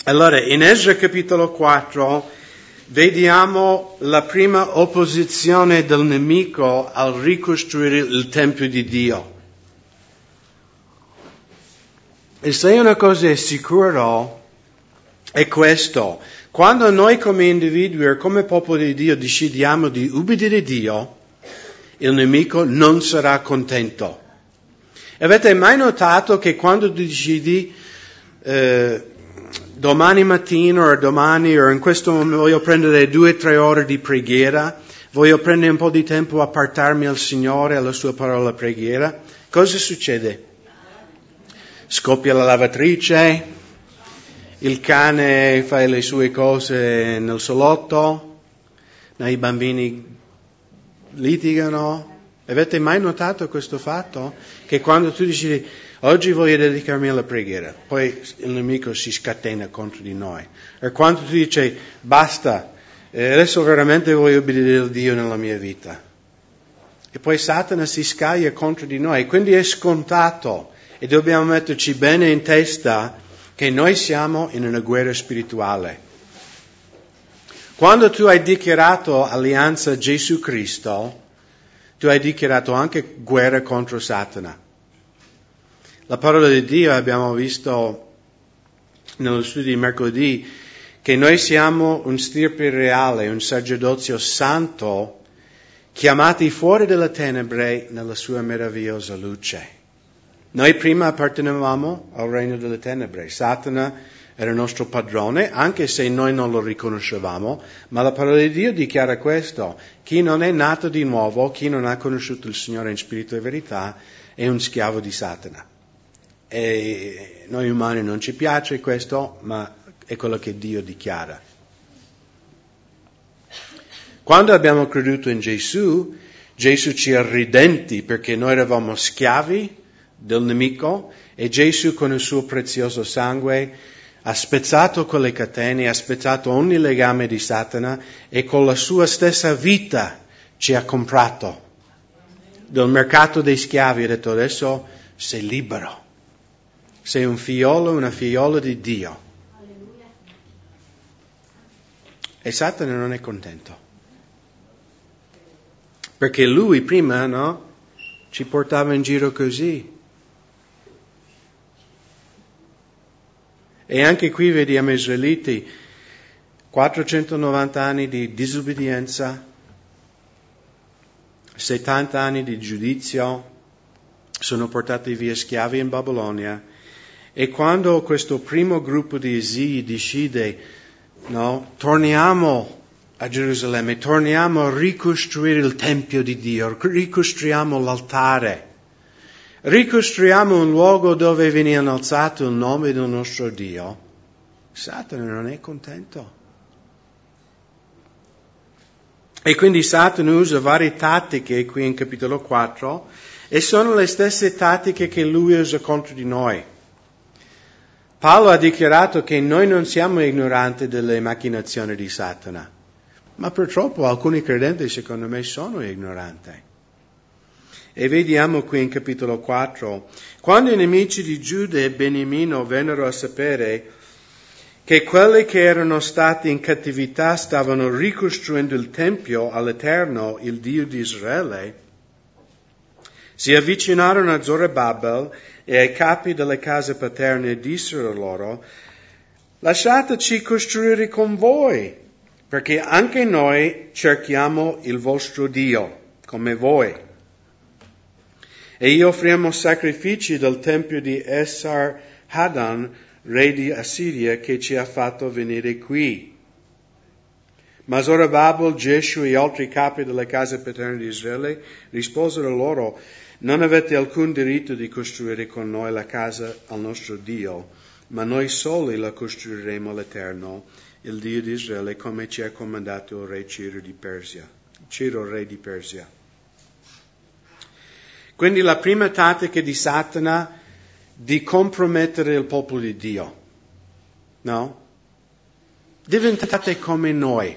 Allora, in Esra capitolo 4 vediamo la prima opposizione del nemico al ricostruire il Tempio di Dio. E se una cosa è sicura è questo: quando noi come individui o come popolo di Dio decidiamo di ubbidire Dio, il nemico non sarà contento. Avete mai notato che quando tu decidi domani mattina o domani o in questo momento voglio prendere 2 o 3 ore di preghiera, voglio prendere un po' di tempo a appartarmi al Signore, alla sua parola preghiera, cosa succede? Scoppia la lavatrice, il cane fa le sue cose nel salotto, i bambini litigano. Avete mai notato questo fatto? Che quando tu dici oggi voglio dedicarmi alla preghiera, poi il nemico si scatena contro di noi. E quando tu dici basta, adesso veramente voglio obbedire a Dio nella mia vita. E poi Satana si scaglia contro di noi. Quindi è scontato e dobbiamo metterci bene in testa che noi siamo in una guerra spirituale. Quando tu hai dichiarato alleanza a Gesù Cristo, tu hai dichiarato anche guerra contro Satana. La parola di Dio, abbiamo visto nello studio di mercoledì, che noi siamo un stirpe reale, un sacerdozio santo, chiamati fuori dalle tenebre nella sua meravigliosa luce. Noi prima appartenevamo al regno delle tenebre. Satana era il nostro padrone, anche se noi non lo riconoscevamo, ma la parola di Dio dichiara questo: chi non è nato di nuovo, chi non ha conosciuto il Signore in spirito e verità, è un schiavo di Satana. E noi umani non ci piace questo, ma è quello che Dio dichiara. Quando abbiamo creduto in Gesù, Gesù ci ha ridenti perché noi eravamo schiavi del nemico e Gesù con il suo prezioso sangue ha spezzato quelle catene, ha spezzato ogni legame di Satana e con la sua stessa vita ci ha comprato dal mercato dei schiavi. Ha detto adesso sei libero, sei un figliolo, una figliola di Dio. E Satana non è contento perché lui prima ci portava in giro così. E anche qui vediamo Israeliti, 490 anni di disobbedienza, 70 anni di giudizio, sono portati via schiavi in Babilonia. E quando questo primo gruppo di esili decide, torniamo a Gerusalemme, torniamo a ricostruire il Tempio di Dio, ricostruiamo l'altare, ricostruiamo un luogo dove viene innalzato il nome del nostro Dio, Satana non è contento. E quindi Satana usa varie tattiche qui in capitolo 4 e sono le stesse tattiche che lui usa contro di noi. Paolo ha dichiarato che noi non siamo ignoranti delle macchinazioni di Satana, ma purtroppo alcuni credenti secondo me sono ignoranti. E vediamo qui in capitolo 4, quando i nemici di Giuda e Beniamino vennero a sapere che quelli che erano stati in cattività stavano ricostruendo il Tempio all'Eterno, il Dio di Israele, si avvicinarono a Zorobabel e ai capi delle case paterne e dissero loro: lasciateci costruire con voi, perché anche noi cerchiamo il vostro Dio, come voi. E gli offriamo sacrifici del tempio di Esar-Hadan, re di Assiria, che ci ha fatto venire qui. Ma Zorobabel, Gesù e altri capi delle case paterne di Israele risposero loro: non avete alcun diritto di costruire con noi la casa al nostro Dio, ma noi soli la costruiremo all'Eterno, il Dio di Israele, come ci ha comandato il re Ciro, re di Persia. Quindi la prima tattica di Satana di compromettere il popolo di Dio. Diventate come noi.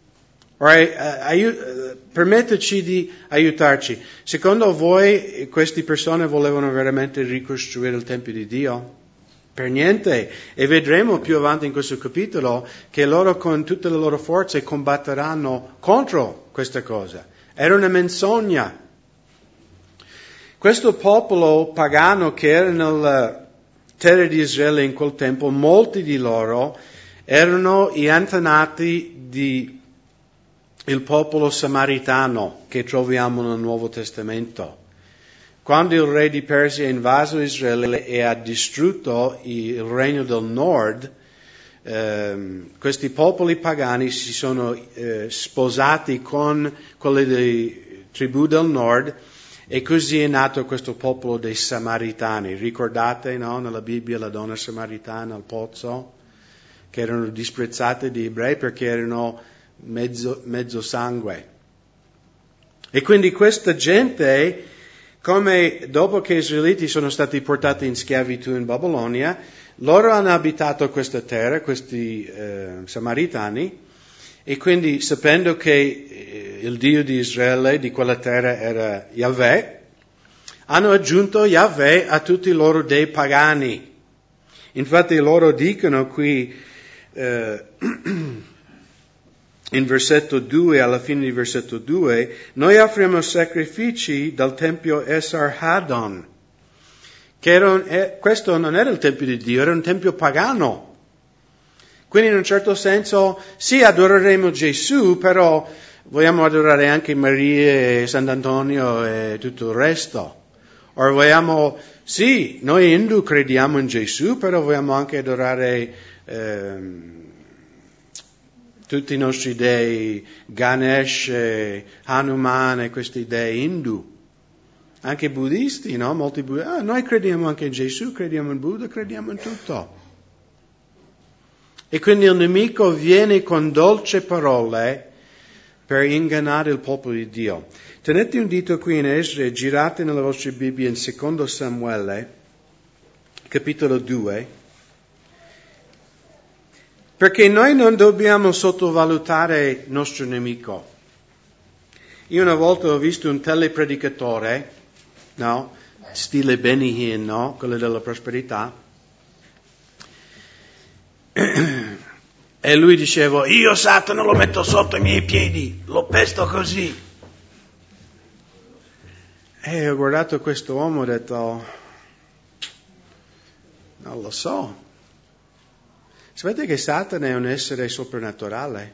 Permetteteci di aiutarci. Secondo voi queste persone volevano veramente ricostruire il Tempio di Dio? Per niente. E vedremo più avanti in questo capitolo che loro con tutte le loro forze combatteranno contro questa cosa. Era una menzogna. Questo popolo pagano che era nella terra di Israele in quel tempo, molti di loro erano gli antenati del popolo samaritano che troviamo nel Nuovo Testamento. Quando il re di Persia ha invaso Israele e ha distrutto il regno del nord, questi popoli pagani si sono sposati con quelle delle tribù del nord e così è nato questo popolo dei Samaritani. Ricordate, no? Nella Bibbia la donna samaritana al pozzo, che erano disprezzate dagli ebrei perché erano mezzo sangue. E quindi questa gente, come dopo che gli israeliti sono stati portati in schiavitù in Babilonia, loro hanno abitato questa terra, questi Samaritani, e quindi sapendo che il Dio di Israele, di quella terra, era Yahweh, hanno aggiunto Yahweh a tutti i loro dei pagani. Infatti loro dicono qui in versetto 2, alla fine di versetto 2, noi offriamo sacrifici dal tempio Esarhaddon, che questo non era il tempio di Dio, era un tempio pagano. Quindi in un certo senso, sì, adoreremo Gesù, però vogliamo adorare anche Maria e Sant'Antonio e tutto il resto. O vogliamo, sì, noi Hindu crediamo in Gesù, però vogliamo anche adorare tutti i nostri dei, Ganesh, Hanuman e questi dei Hindu. Anche buddisti, no? Molti buddisti. Noi crediamo anche in Gesù, crediamo in Buddha, crediamo in tutto. E quindi il nemico viene con dolci parole per ingannare il popolo di Dio. Tenete un dito qui in Esra e girate nella vostra Bibbia in 2 Samuele, capitolo 2, perché noi non dobbiamo sottovalutare il nostro nemico. Io una volta ho visto un telepredicatore, no? Stile Benny Hinn, no? Quello della prosperità. E lui diceva, io Satana lo metto sotto i miei piedi, lo pesto così. E ho guardato questo uomo e ho detto, non lo so. Sapete che Satana è un essere soprannaturale?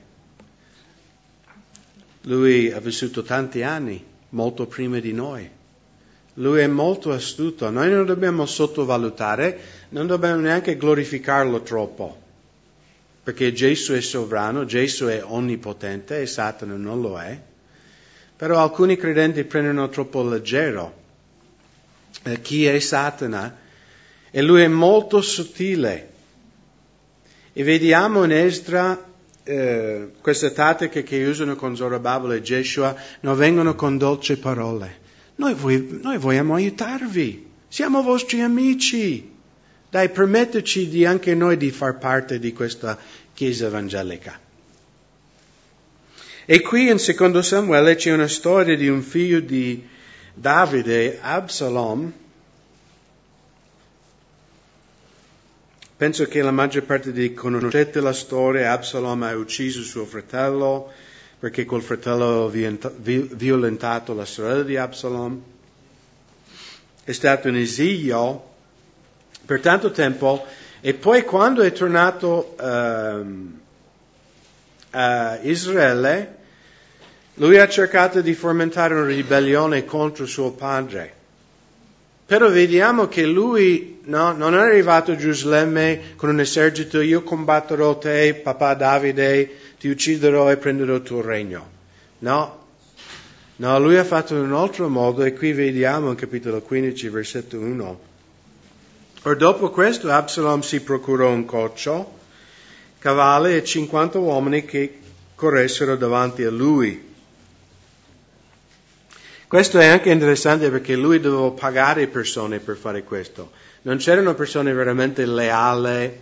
Lui ha vissuto tanti anni, molto prima di noi. Lui è molto astuto. Noi non dobbiamo sottovalutare, non dobbiamo neanche glorificarlo troppo. Perché Gesù è sovrano, Gesù è onnipotente e Satana non lo è. Però alcuni credenti prendono troppo leggero chi è Satana e lui è molto sottile. E vediamo in Esdra queste tattiche che usano con Zorobabel e Geshua non vengono con dolci parole. Noi vogliamo aiutarvi, siamo vostri amici. Dai, permetteteci di anche noi di far parte di questa chiesa evangelica. E qui in 2 Samuele c'è una storia di un figlio di Davide, Absalom. Penso che la maggior parte di conoscete la storia. Absalom ha ucciso suo fratello perché quel fratello ha violentato la sorella di Absalom. È stato in esilio per tanto tempo e poi quando è tornato a Israele, lui ha cercato di fomentare una ribellione contro suo padre. Però vediamo che lui non è arrivato a Gerusalemme con un esercito, io combatterò te, papà Davide, ti ucciderò e prenderò il tuo regno. No, lui ha fatto in un altro modo e qui vediamo in capitolo 15, versetto 1. Or dopo questo Absalom si procurò un coccio, cavalli e 50 uomini che corressero davanti a lui. Questo è anche interessante perché lui doveva pagare persone per fare questo. Non c'erano persone veramente leali.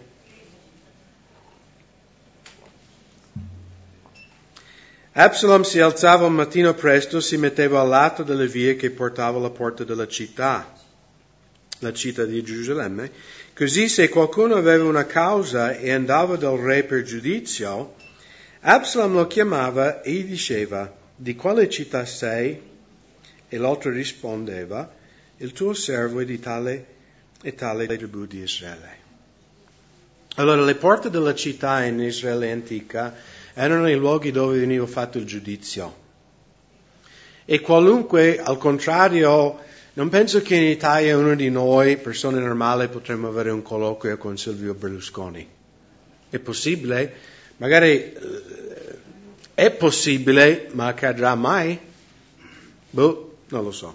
Absalom si alzava un mattino presto, si metteva al lato delle vie che portava alla porta della città. la città di Gerusalemme. Così se qualcuno aveva una causa e andava dal re per giudizio, Absalom lo chiamava e gli diceva: di quale città sei? E l'altro rispondeva: il tuo servo è di tale e tale tribù di Israele. Allora, le porte della città in Israele antica erano i luoghi dove veniva fatto il giudizio. E qualunque, al contrario, non penso che in Italia uno di noi, persone normali, potremmo avere un colloquio con Silvio Berlusconi. È possibile? Magari è possibile, ma accadrà mai? Non lo so.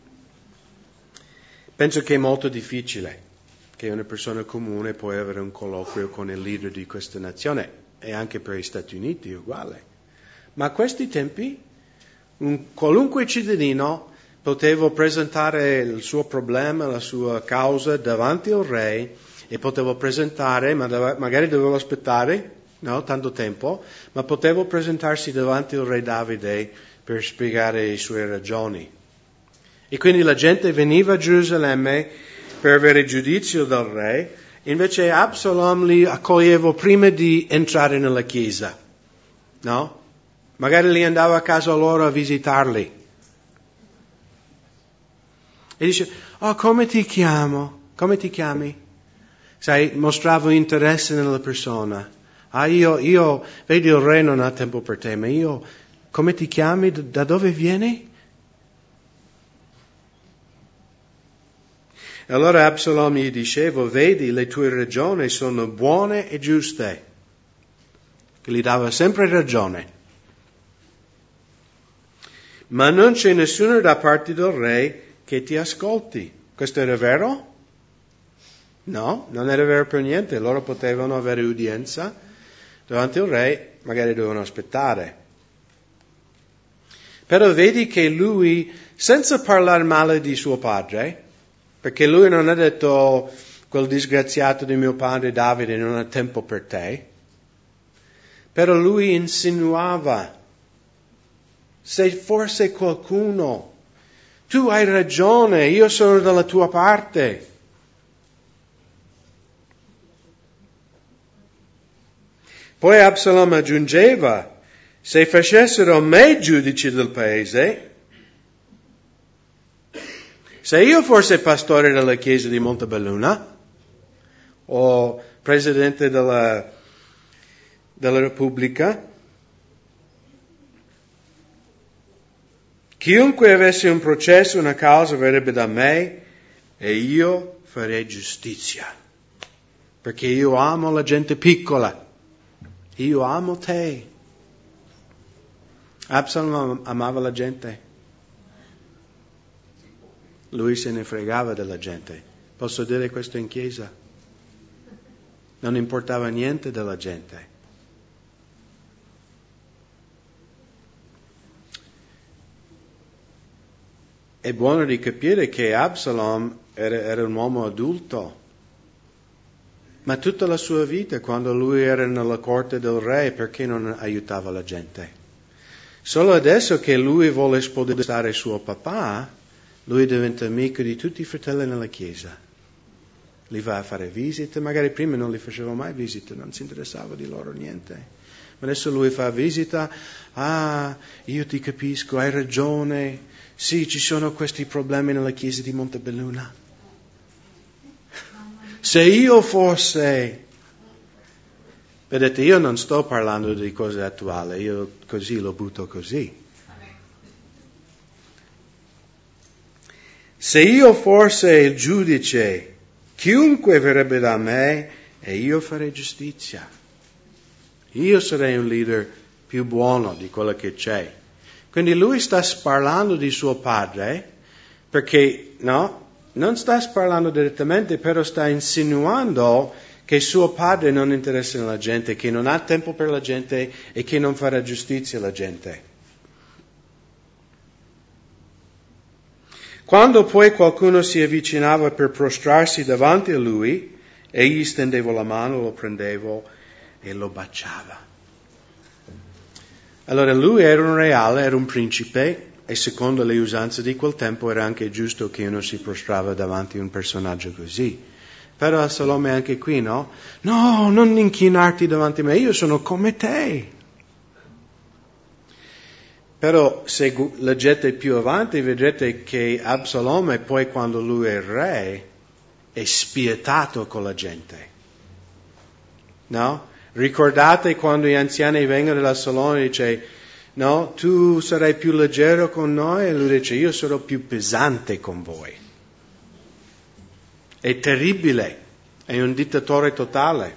Penso che è molto difficile che una persona comune può avere un colloquio con il leader di questa nazione, e anche per gli Stati Uniti è uguale. Ma a questi tempi un qualunque cittadino poteva presentare il suo problema, la sua causa davanti al re, e poteva presentare, ma magari doveva aspettare tanto tempo, ma poteva presentarsi davanti al re Davide per spiegare le sue ragioni. E quindi la gente veniva a Gerusalemme per avere giudizio dal re, invece Absalom li accoglieva prima di entrare nella chiesa, no? Magari li andava a casa loro a visitarli. E dice: oh, come ti chiamo? Come ti chiami? Sai, mostravo interesse nella persona. Io, vedi, il re non ha tempo per te, ma io, come ti chiami? Da dove vieni? E allora Absalom gli diceva: vedi, le tue ragioni sono buone e giuste. Che gli dava sempre ragione. Ma non c'è nessuno da parte del re che ti ascolti. Questo era vero? No, non era vero per niente. Loro potevano avere udienza davanti al re, magari dovevano aspettare. Però vedi che lui, senza parlare male di suo padre, perché lui non ha detto: quel disgraziato di mio padre Davide non ha tempo per te, però lui insinuava: se forse qualcuno, tu hai ragione, io sono dalla tua parte. Poi Absalom aggiungeva: se facessero me giudice del paese, se io fossi pastore della chiesa di Montebelluna o presidente della Repubblica, chiunque avesse un processo, una causa, verrebbe da me e io farei giustizia. Perché io amo la gente piccola. Io amo te. Absalom amava la gente. Lui se ne fregava della gente. Posso dire questo in chiesa? Non importava niente della gente. È buono di capire che Absalom era un uomo adulto, ma tutta la sua vita, quando lui era nella corte del re, perché non aiutava la gente? Solo adesso che lui vuole spodestare suo papà, lui diventa amico di tutti i fratelli nella chiesa. Li va a fare visite, magari prima non li faceva mai visite, non si interessava di loro niente. Ma adesso lui fa visita: io ti capisco, hai ragione, sì, ci sono questi problemi nella chiesa di Montebelluna. Se io fosse... Vedete, io non sto parlando di cose attuali, io così lo butto così. Se io fossi il giudice, chiunque verrebbe da me e io farei giustizia. Io sarei un leader più buono di quello che c'è. Quindi lui sta parlando di suo padre, perché, non sta parlando direttamente, però sta insinuando che suo padre non interessa la gente, che non ha tempo per la gente e che non farà giustizia alla gente. Quando poi qualcuno si avvicinava per prostrarsi davanti a lui, egli stendeva la mano, lo prendeva e lo baciava. Allora lui era un reale, era un principe, E secondo le usanze di quel tempo era anche giusto che uno si prostrava davanti a un personaggio così. Però Absalome anche qui, no? No, non inchinarti davanti a me, io sono come te. Però se leggete più avanti vedrete che Absalome poi quando lui è re è spietato con la gente. No? Ricordate quando gli anziani vengono da Absalome e dice no, tu sarai più leggero con noi e lui dice io sarò più pesante con voi. È terribile, è un dittatore totale.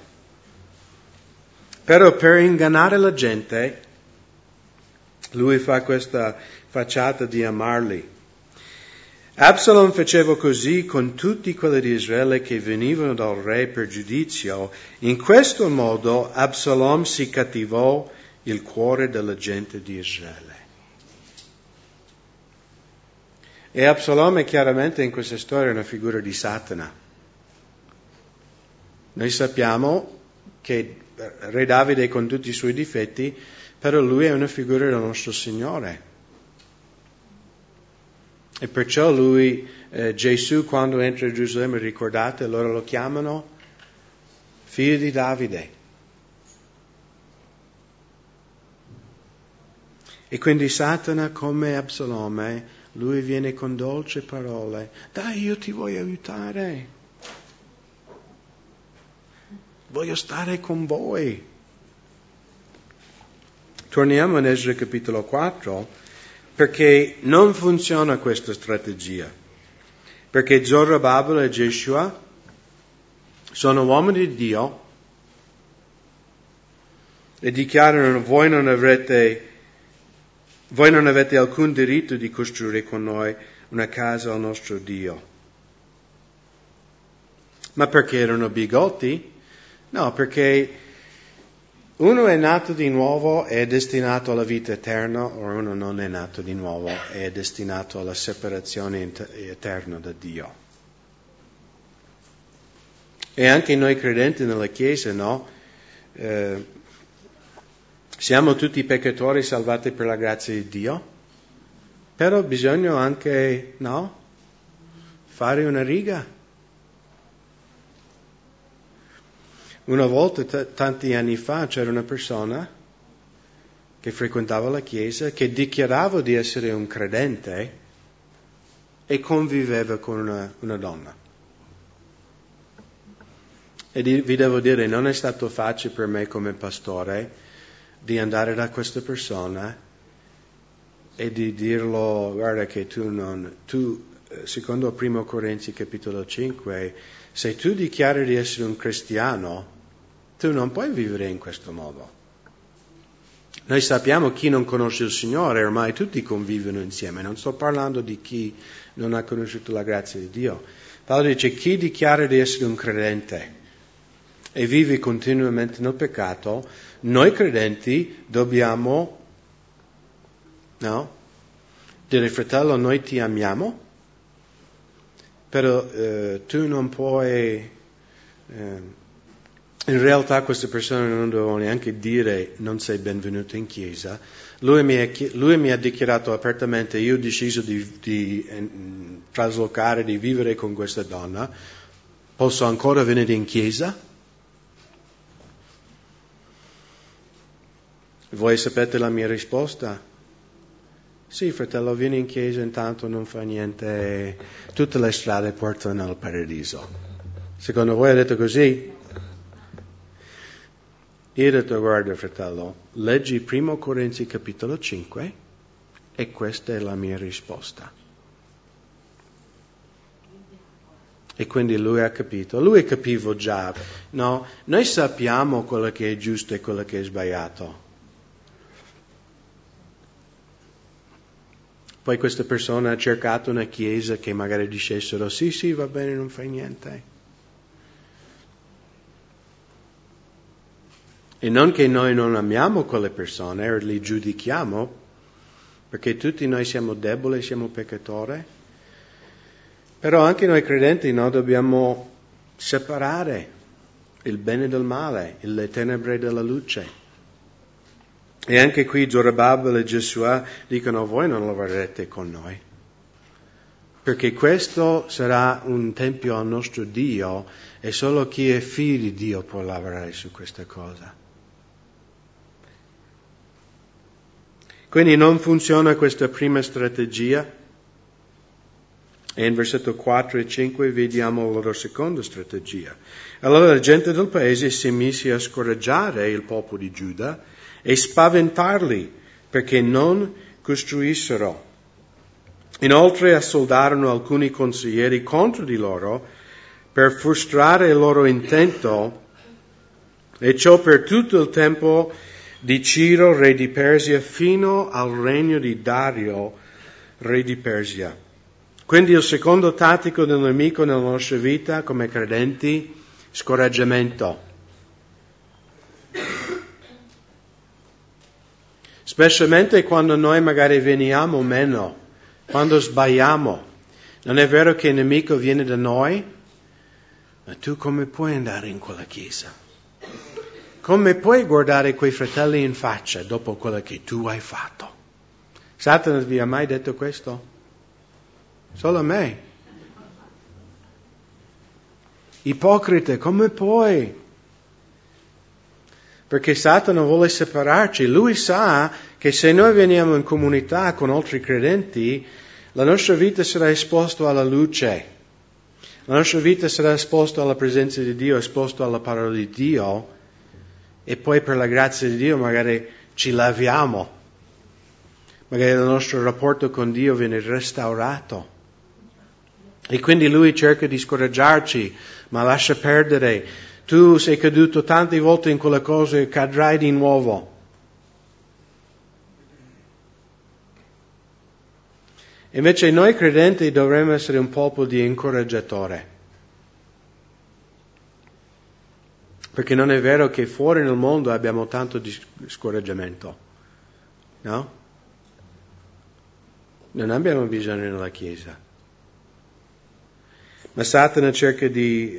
Però per ingannare la gente lui fa questa facciata di amarli. Absalom faceva così con tutti quelli di Israele che venivano dal re per giudizio. In questo modo Absalom si cattivò il cuore della gente di Israele. E Absalom chiaramente in questa storia è una figura di Satana. Noi sappiamo che Re Davide con tutti i suoi difetti, però lui è una figura del nostro Signore. E perciò lui, Gesù, quando entra in Gerusalemme, ricordate, loro lo chiamano figlio di Davide. E quindi Satana, come Absalome, lui viene con dolci parole. Dai, io ti voglio aiutare. Voglio stare con voi. Torniamo in Esra capitolo 4, perché non funziona questa strategia. Perché Zorobabel e Geshua sono uomini di Dio e dichiarano voi non avete alcun diritto di costruire con noi una casa al nostro Dio. Ma perché erano bigotti? No, perché uno è nato di nuovo e è destinato alla vita eterna, o uno non è nato di nuovo e è destinato alla separazione eterna da Dio. E anche noi credenti nella Chiesa, no? Siamo tutti peccatori salvati per la grazia di Dio, però bisogna anche, no? Fare una riga. Una volta, tanti anni fa, c'era una persona che frequentava la chiesa, che dichiarava di essere un credente e conviveva con una donna. E vi devo dire, non è stato facile per me come pastore di andare da questa persona e di dirlo, guarda che tu secondo 1 Corinzi capitolo 5, se tu dichiari di essere un cristiano, tu non puoi vivere in questo modo. Noi sappiamo chi non conosce il Signore, ormai tutti convivono insieme, non sto parlando di chi non ha conosciuto la grazia di Dio. Paolo dice, chi dichiara di essere un credente e vive continuamente nel peccato, noi credenti dobbiamo, no? Dire, fratello, noi ti amiamo, però tu non puoi... in realtà queste persone non devono neanche dire non sei benvenuto in chiesa. Lui mi ha dichiarato apertamente, io ho deciso di traslocare, di vivere con questa donna, posso ancora venire in chiesa? Voi sapete la mia risposta? Sì, fratello, vieni in chiesa, intanto non fa niente, tutte le strade portano al paradiso. Secondo voi ha detto così? Io ho detto, guarda fratello, leggi 1 Corinzi capitolo 5 e questa è la mia risposta. E quindi lui ha capito, lui capiva già, no? Noi sappiamo quello che è giusto e quello che è sbagliato. Poi questa persona ha cercato una chiesa che magari dicessero, sì, va bene, non fai niente. E non che noi non amiamo quelle persone o li giudichiamo, perché tutti noi siamo deboli, siamo peccatori, però anche noi credenti no, dobbiamo separare il bene dal male, le tenebre dalla luce. E anche qui Zorobabel e Giosuè dicono: voi non lavorerete con noi, perché questo sarà un tempio al nostro Dio e solo chi è figlio di Dio può lavorare su questa cosa. Quindi non funziona questa prima strategia. E in versetto 4 e 5 vediamo la loro seconda strategia. Allora la gente del paese si mise a scoraggiare il popolo di Giuda e spaventarli perché non costruissero. Inoltre assoldarono alcuni consiglieri contro di loro per frustrare il loro intento, e ciò per tutto il tempo di Ciro, re di Persia, fino al regno di Dario, re di Persia. Quindi il secondo tattico del nemico nella nostra vita come credenti: scoraggiamento. Specialmente quando noi magari veniamo meno, quando sbagliamo. Non è vero che il nemico viene da noi? Ma tu come puoi andare in quella chiesa? Come puoi guardare quei fratelli in faccia dopo quello che tu hai fatto? Satana vi ha mai detto questo? Solo a me. Ipocrite, come puoi? Perché Satana vuole separarci. Lui sa che se noi veniamo in comunità con altri credenti, la nostra vita sarà esposta alla luce. La nostra vita sarà esposta alla presenza di Dio, esposta alla parola di Dio, e poi per la grazia di Dio magari ci laviamo. Magari il nostro rapporto con Dio viene restaurato. E quindi lui cerca di scoraggiarci, ma lascia perdere. Tu sei caduto tante volte in quelle cose e cadrai di nuovo. Invece noi credenti dovremmo essere un popolo di incoraggiatore. Perché non è vero che fuori nel mondo abbiamo tanto di scoraggiamento. No? Non abbiamo bisogno nella Chiesa. Ma Satana cerca di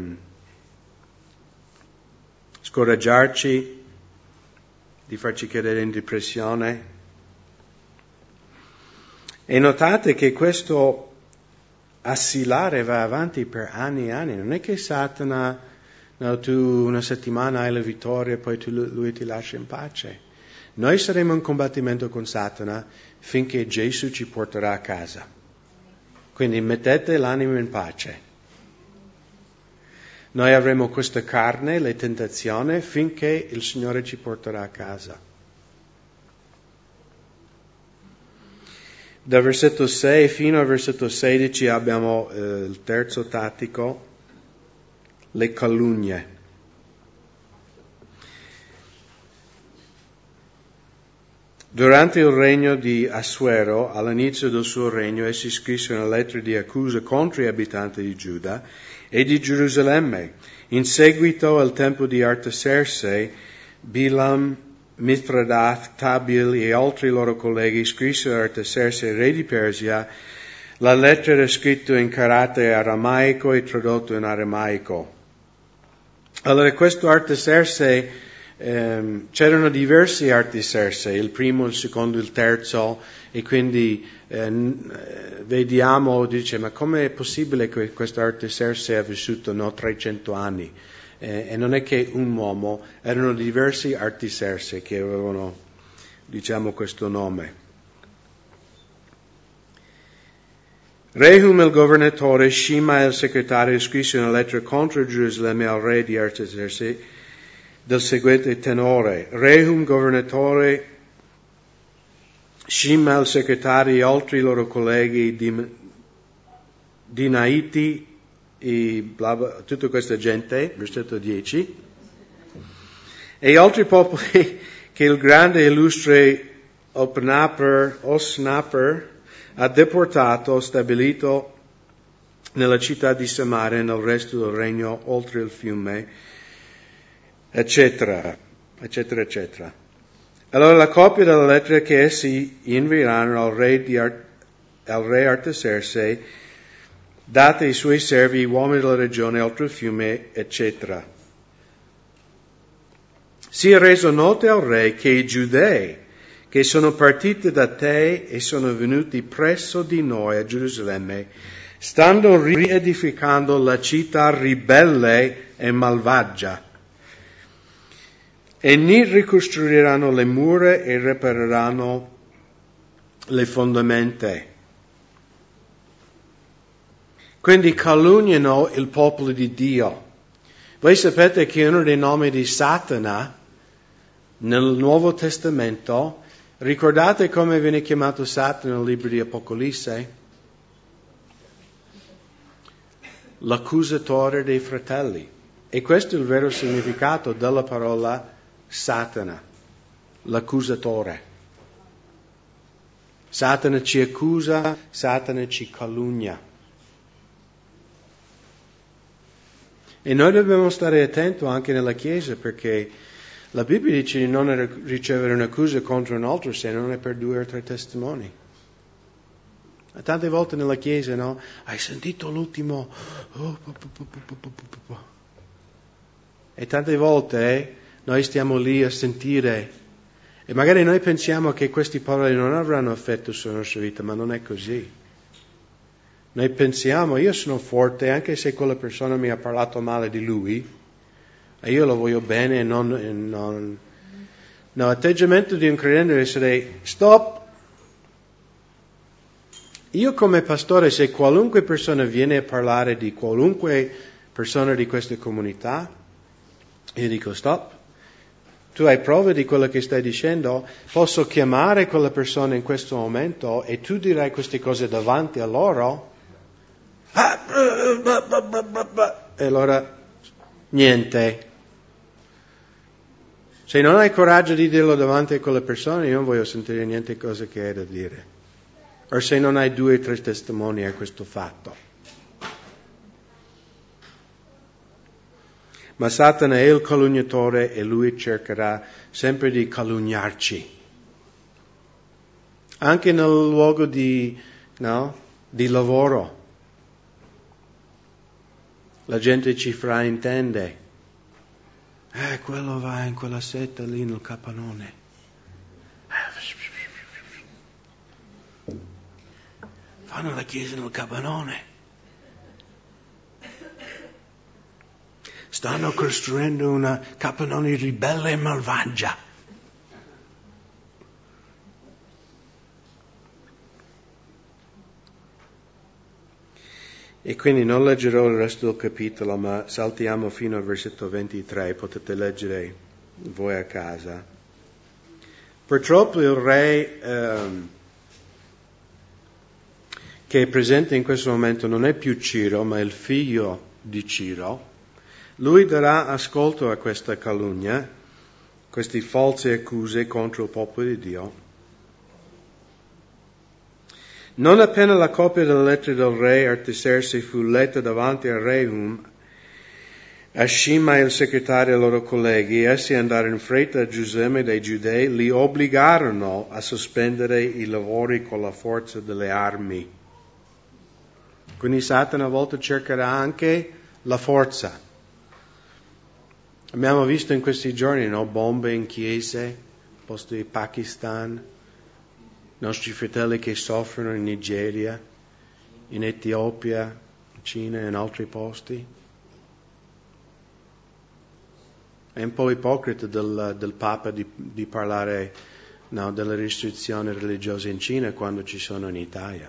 scoraggiarci, di farci cadere in depressione. E notate che questo assilare va avanti per anni e anni. Non è che Satana, no, tu una settimana hai la vittoria e poi lui ti lascia in pace. Noi saremo in combattimento con Satana finché Gesù ci porterà a casa. Quindi mettete l'animo in pace. Noi avremo questa carne, le tentazioni, finché il Signore ci porterà a casa. Da versetto 6 fino al versetto 16 abbiamo il terzo tattico, le calunnie. Durante il regno di Assuero, all'inizio del suo regno, essi scrissero una lettera di accusa contro gli abitanti di Giuda e di Gerusalemme. In seguito al tempo di Artaserse, Bilam, Mithredath, Tabil e altri loro colleghi scrissero a Artaserse, re di Persia. La lettera era scritta in carattere aramaico e tradotto in aramaico. Allora, questo Artaserse, c'erano diversi Artaserse, il primo, il secondo, il terzo, e quindi vediamo, dice, ma com'è possibile che questo Artaserse ha vissuto 300 anni? E non è che un uomo, erano diversi Artaserse che avevano, questo nome. Rehum il governatore, Shima il segretario, scrisse una lettera contro Gerusalemme al re di Artaserse del seguente tenore: Rehum governatore, Shima il segretario e altri loro colleghi di Naiti e bla bla, tutta questa gente, versetto 10, e altri popoli che il grande e illustre Osnaper ha deportato, stabilito nella città di Samaria e nel resto del regno oltre il fiume, eccetera, eccetera, eccetera. Allora la copia della lettera che essi invieranno al re Artaserse, date ai suoi servi, uomini della regione oltre il fiume, eccetera. sia reso noto al re che i giudei che sono partiti da te e sono venuti presso di noi a Gerusalemme, stanno riedificando la città ribelle e malvagia, e ne ricostruiranno le mura e ripareranno le fondamenta. Quindi calunniano il popolo di Dio. Voi sapete che uno dei nomi di Satana nel Nuovo Testamento, ricordate come viene chiamato Satana nel libro di Apocalisse? L'accusatore dei fratelli. E questo è il vero significato della parola Satana, l'accusatore. Satana ci accusa, Satana ci calunnia. E noi dobbiamo stare attenti anche nella Chiesa, perché la Bibbia dice di non ricevere un'accusa contro un altro se non è per 2 o 3 testimoni. Tante volte nella Chiesa, no? Hai sentito l'ultimo? E tante volte noi stiamo lì a sentire e magari noi pensiamo che queste parole non avranno effetto sulla nostra vita, ma non è così. Noi pensiamo, io sono forte, anche se quella persona mi ha parlato male di lui, e io lo voglio bene e non... No, l'atteggiamento di un credente deve essere, stop! Io come pastore, se qualunque persona viene a parlare di qualunque persona di questa comunità, io dico, stop! Tu hai prove di quello che stai dicendo, posso chiamare quella persona in questo momento e tu dirai queste cose davanti a loro? E allora, niente. Se non hai coraggio di dirlo davanti a quelle persone, io non voglio sentire niente cosa che hai da dire. O se non hai 2 o 3 testimoni a questo fatto. Ma Satana è il calunniatore e lui cercherà sempre di calunniarci. Anche nel luogo di lavoro. La gente ci fraintende. Quello va in quella setta lì nel capannone. Fanno la chiesa nel capannone. Stanno costruendo una capannone ribelle e malvagia. E quindi non leggerò il resto del capitolo, ma saltiamo fino al versetto 23, potete leggere voi a casa. Purtroppo il re che è presente in questo momento non è più Ciro, ma è il figlio di Ciro. Lui darà ascolto a questa calunnia, queste false accuse contro il popolo di Dio. Non appena la copia della lettera del re Artaserse fu letta davanti al re a Shimei il segretario e ai loro colleghi, essi andarono in fretta a Gerusalemme dai giudei, li obbligarono a sospendere i lavori con la forza delle armi. Quindi Satana a volte cercherà anche la forza. Abbiamo visto in questi giorni, bombe in chiese, posti in Pakistan, nostri fratelli che soffrono in Nigeria, in Etiopia, in Cina e in altri posti. È un po' ipocrita del Papa di parlare delle restrizioni religiose in Cina quando ci sono in Italia.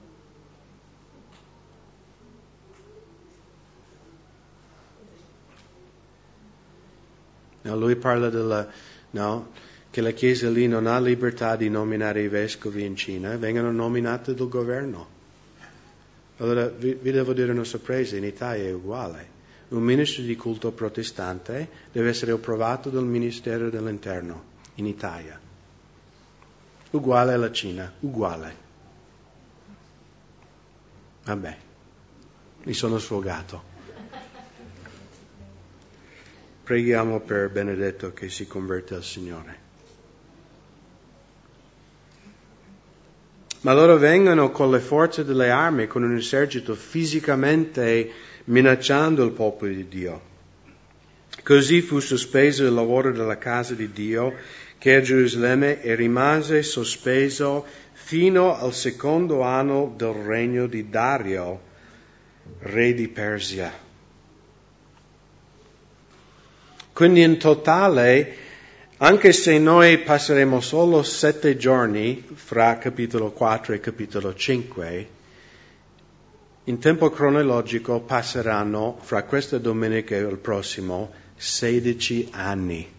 Lui parla che la Chiesa lì non ha libertà di nominare i vescovi in Cina, vengono nominati dal governo. Allora vi devo dire una sorpresa, in Italia è uguale. Un ministro di culto protestante deve essere approvato dal Ministero dell'Interno in Italia. Uguale alla Cina, uguale. Vabbè, mi sono sfogato. Preghiamo per Benedetto che si converte al Signore. Ma loro vengono con le forze delle armi, con un esercito fisicamente minacciando il popolo di Dio. Così fu sospeso il lavoro della casa di Dio che è a Gerusalemme e rimase sospeso fino al secondo anno del regno di Dario, re di Persia. Quindi in totale, anche se noi passeremo solo 7 giorni fra capitolo 4 e capitolo 5, in tempo cronologico passeranno fra questa domenica e il prossimo 16 anni.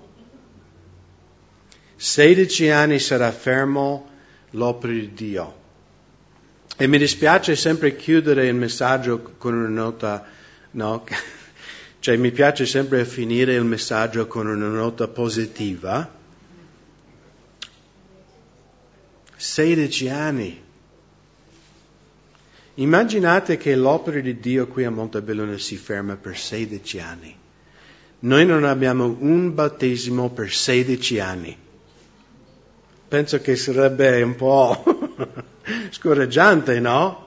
16 anni sarà fermo l'opera di Dio. E mi dispiace sempre chiudere il messaggio con una nota, no? Cioè mi piace sempre finire il messaggio con una nota positiva. 16 anni. Immaginate che l'opera di Dio qui a Montebelluna si ferma per 16 anni. Noi non abbiamo un battesimo per 16 anni. Penso che sarebbe un po' scoraggiante, no?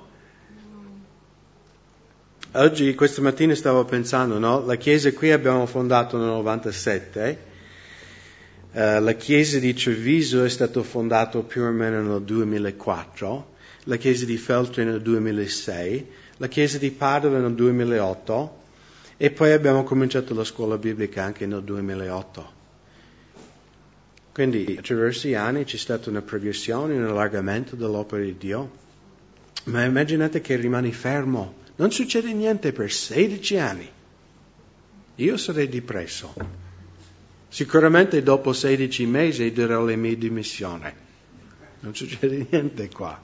Oggi, questa mattina stavo pensando, no? La chiesa qui abbiamo fondato nel 97, la chiesa di Treviso è stata fondata più o meno nel 2004, la chiesa di Feltre nel 2006, la chiesa di Padova nel 2008 e poi abbiamo cominciato la scuola biblica anche nel 2008. Quindi attraverso gli anni c'è stata una progressione, un allargamento dell'opera di Dio, ma immaginate che rimani fermo, non succede niente per 16 anni. Io sarei depresso. Sicuramente dopo 16 mesi darò le mie dimissioni. Non succede niente qua.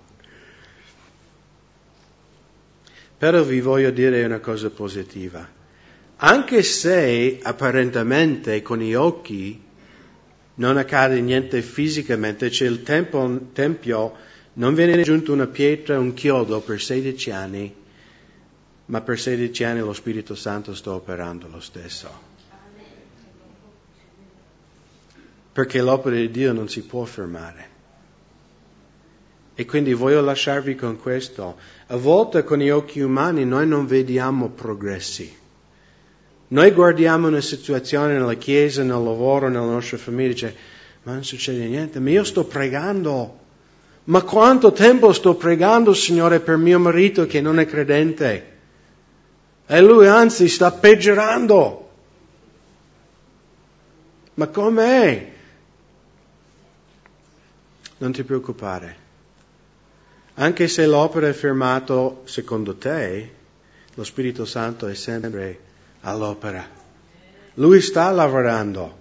Però vi voglio dire una cosa positiva. Anche se apparentemente con gli occhi non accade niente fisicamente, c'è il tempio, non viene aggiunto una pietra, un chiodo per 16 anni, ma per 16 anni lo Spirito Santo sta operando lo stesso. Perché l'opera di Dio non si può fermare. E quindi voglio lasciarvi con questo. A volte con gli occhi umani noi non vediamo progressi. Noi guardiamo una situazione nella chiesa, nel lavoro, nella nostra famiglia, e dice, ma non succede niente, ma io sto pregando. Ma quanto tempo sto pregando, Signore, per mio marito che non è credente? E lui anzi sta peggiorando. Ma com'è? Non ti preoccupare. Anche se l'opera è fermata secondo te, lo Spirito Santo è sempre all'opera. Lui sta lavorando.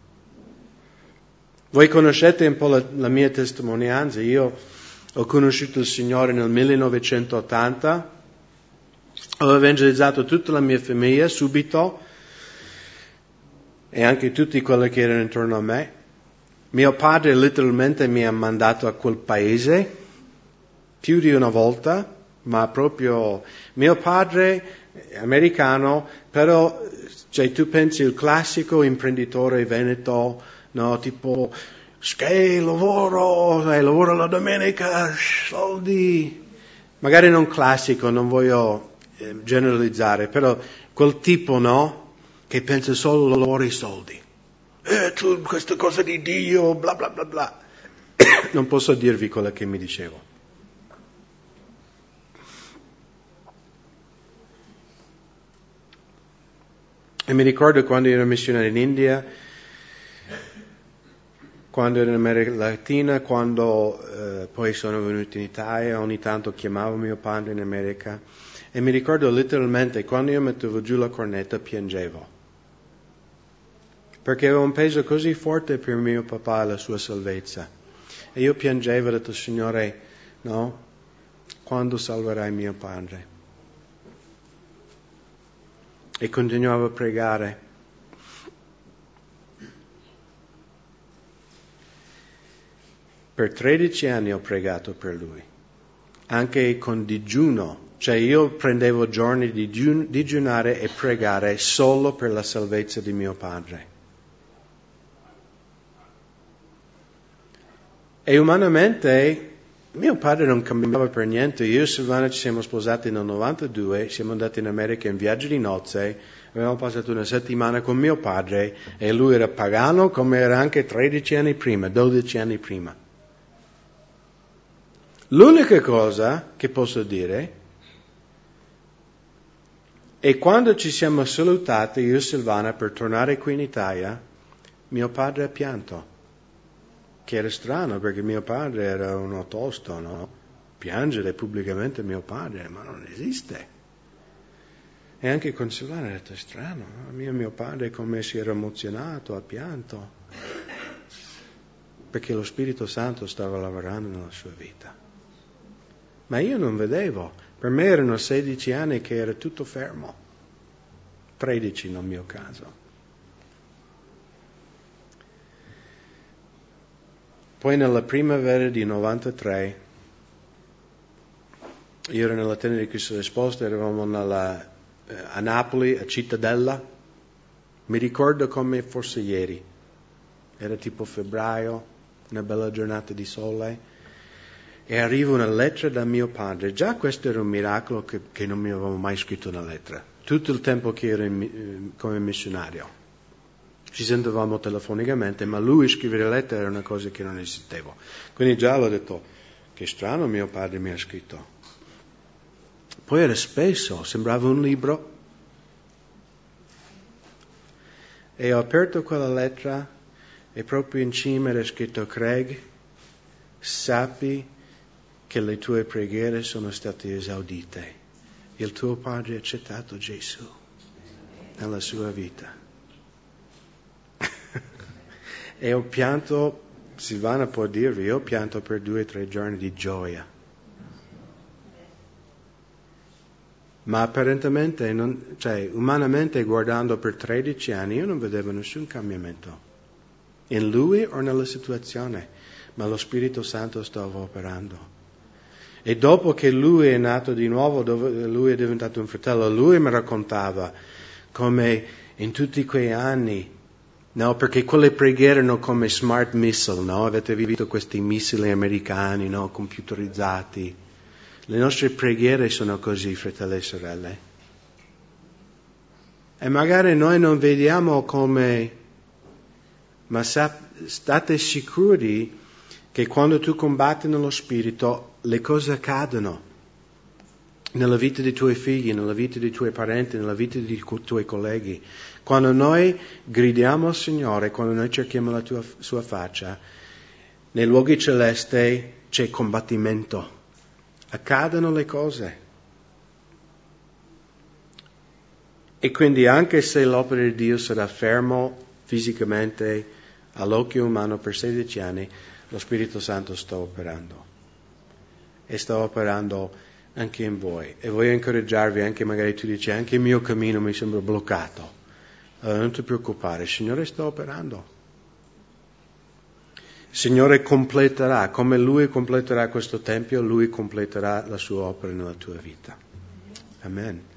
Voi conoscete un po' la mia testimonianza. Io ho conosciuto il Signore nel 1980, ho evangelizzato tutta la mia famiglia subito e anche tutti quelli che erano intorno a me. Mio padre letteralmente mi ha mandato a quel paese più di una volta, ma proprio mio padre americano, però cioè, tu pensi il classico imprenditore veneto, no, tipo lavoro la domenica, soldi, magari non classico, non voglio generalizzare, però quel tipo, no, che pensa solo al lavoro e ai soldi. Tu questa cosa di Dio, bla bla bla bla. Non posso dirvi quello che mi dicevo. E mi ricordo quando ero missionario in India, quando ero in America Latina, quando poi sono venuto in Italia, ogni tanto chiamavo mio padre in America, e mi ricordo letteralmente quando io mettevo giù la cornetta piangevo. Perché avevo un peso così forte per mio papà e la sua salvezza. E io piangevo e ho detto, Signore, no, quando salverai mio padre? E continuavo a pregare. Per 13 anni ho pregato per lui, anche con digiuno, cioè io prendevo giorni di digiunare e pregare solo per la salvezza di mio padre. E umanamente Mio padre non cambiava per niente. Io e Silvana ci siamo sposati nel 92, siamo andati in America in viaggio di nozze, avevamo passato una settimana con mio padre e lui era pagano come era anche 13 anni prima, 12 anni prima. L'unica cosa che posso dire è quando ci siamo salutati io e Silvana per tornare qui in Italia, mio padre ha pianto. Che era strano perché mio padre era uno tosto, no? Piangere pubblicamente mio padre, ma non esiste. E anche con Silvana ha detto, è strano, no? Mio padre come si era emozionato, ha pianto. Perché lo Spirito Santo stava lavorando nella sua vita. Ma io non vedevo, per me erano 16 anni che era tutto fermo, 13 nel mio caso. Poi nella primavera di 93, io ero nella tenda di Cristo Esposto, eravamo a Napoli, a Cittadella, mi ricordo come fosse ieri, era tipo febbraio, una bella giornata di sole, e arriva una lettera da mio padre. Già questo era un miracolo che non mi avevamo mai scritto una lettera, tutto il tempo che ero come missionario. Ci sentivamo telefonicamente, ma lui scrivere lettere era una cosa che non esisteva. Quindi già l'ho detto, che strano mio padre mi ha scritto. Poi era spesso, sembrava un libro. E ho aperto quella lettera e proprio in cima era scritto, Craig, sappi che le tue preghiere sono state esaudite. Il tuo padre ha accettato Gesù nella sua vita. E ho pianto, Silvana può dirvi, io ho pianto per 2 o 3 giorni di gioia. Ma apparentemente, umanamente guardando per 13 anni, io non vedevo nessun cambiamento. In lui o nella situazione, ma lo Spirito Santo stava operando. E dopo che lui è nato di nuovo, lui è diventato un fratello, lui mi raccontava come in tutti quei anni, no, perché quelle preghiere erano come smart missile, no? Avete visto questi missili americani, no? Computerizzati. Le nostre preghiere sono così, fratelli e sorelle. E magari noi non vediamo come, ma state sicuri che quando tu combatti nello Spirito, le cose accadono. Nella vita dei tuoi figli, nella vita dei tuoi parenti, nella vita dei tuoi colleghi. Quando noi gridiamo al Signore, quando noi cerchiamo la sua faccia, nei luoghi celesti c'è combattimento. Accadono le cose. E quindi anche se l'opera di Dio sarà fermo fisicamente all'occhio umano per 16 anni, lo Spirito Santo sta operando. E sta operando anche in voi. E voglio incoraggiarvi, anche magari tu dici, anche il mio cammino mi sembra bloccato. Allora non ti preoccupare, il Signore sta operando. Il Signore completerà, come Lui completerà questo Tempio, Lui completerà la sua opera nella tua vita. Amen.